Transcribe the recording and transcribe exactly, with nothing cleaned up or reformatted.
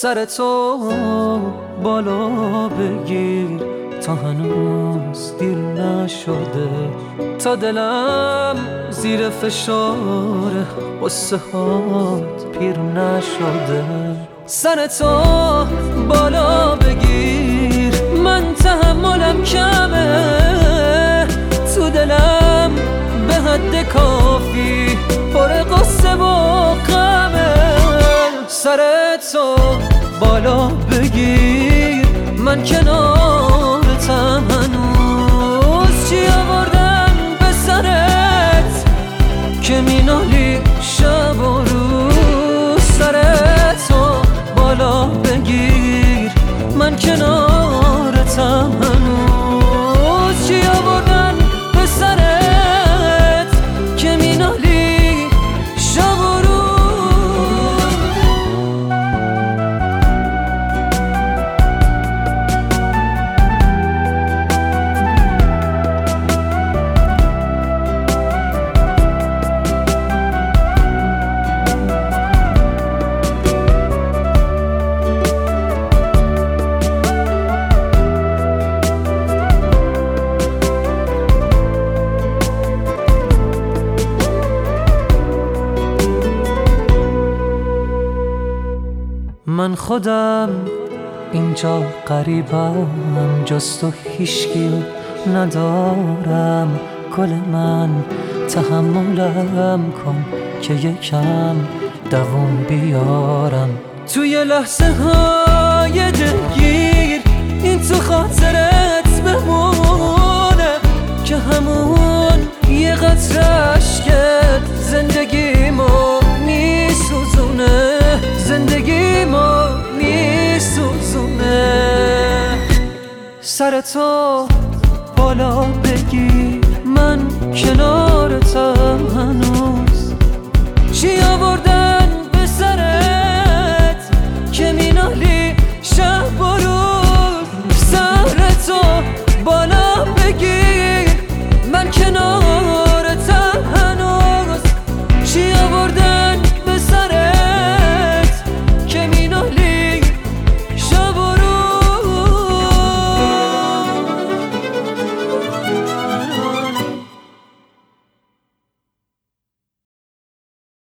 سر تو بالا بگیر تا هنوز دیر نشده، تا دلم زیر فشار قصه هات پیر نشده. سر تو بالا بگیر، من تحملم کمه، تو دلم به حد کافی پر قصه و غمه. سر تو بالا بگیر، من کنارتم هنوز، چی آوردن به سرت که مینالی شب و روز. سر تو بالا بگیر، من کنارتم هنوز، چی آوردن به سرت که مینالی شب و روز. من خودم اینجا غریبم، جز تو هیچکی ندارم. گل من تحملم کن که یکم دووم بیارم. توی لحظه های دلگیر این تو خاطرت بمونه، که همون یه قطره اشکت زندگیمو میسوزونه، زندگی ما میسوزونه. سر تو بالا بگیر، من کنارتم هنوز، چی